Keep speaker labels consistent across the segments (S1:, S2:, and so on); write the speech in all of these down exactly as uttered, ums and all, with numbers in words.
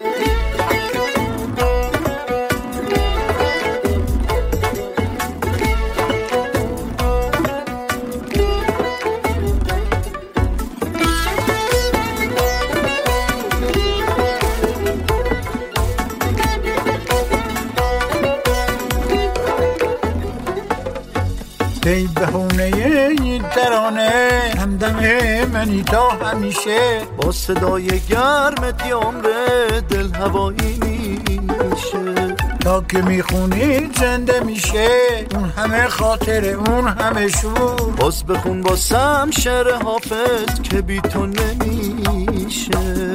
S1: ای بهونه این ترانه همدم منی تا همیشه،
S2: با صدای گرمت یه عمره دل هوایی میشه.
S1: تا که میخونی زنده میشه اون همه خاطر اون همه شور.
S2: باز بخون باسم شعر حافظ که بی تو نمیشه.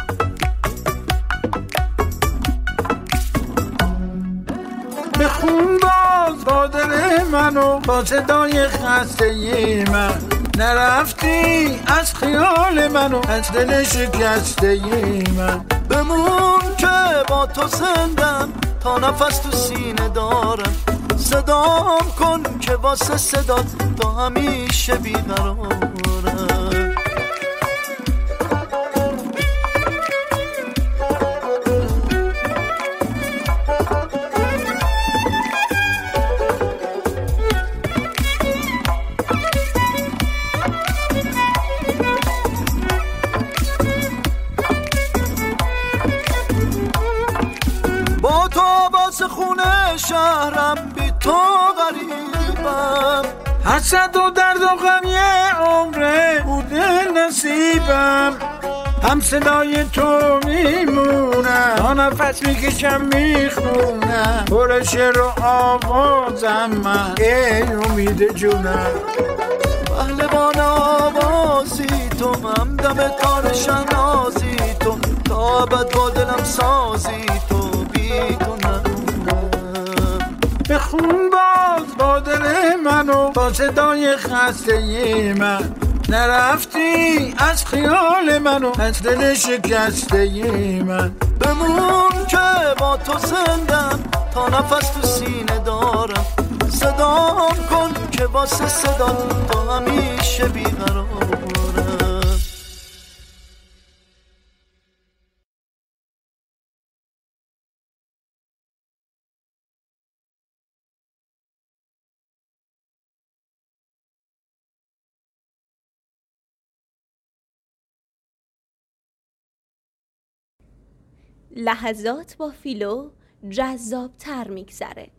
S1: بخون باز با دل منو با صدای خسته من، نرفتی از خیال منو از دل شکسته من.
S2: بمون که با تو زندم تا نفس تو سینه دارم. صدام کن که واسه صدات تا همیشه بیقرارم. با تو باز خونه شهرم بی تو غریبم.
S1: حسد و درد و غم یه عمره بوده نصیبم. هم صدای تو میمونم تا نفس میکشم میخونم. پر شعر و آوازم من ای امید جونم.
S2: پهلوان آوازی تو همدم کار شنازی تو، تا ابد با دلم سازی تو بی تو نمونم.
S1: بخون باز با دل منو با صدای خسته من، نرفتی از خیال منو از دل شکسته من.
S2: بمون که با تو زندم تا نفس تو سینه دارم. صدام کن که واسه صدا تا همیشه بیقرارم.
S3: لحظات با فیلو جذاب تر میگذره.